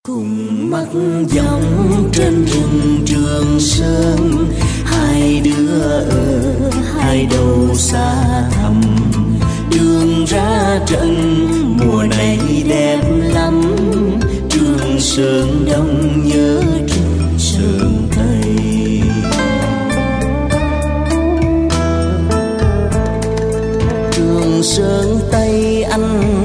Cùng mắt dòng trên rừng Trường Sơn, hai đứa ở hai đầu xa thẳm. Đường ra trận mùa này đẹp lắm, Trường Sơn Đông nhớ Trường Sơn Tây. Trường Sơn Tây anh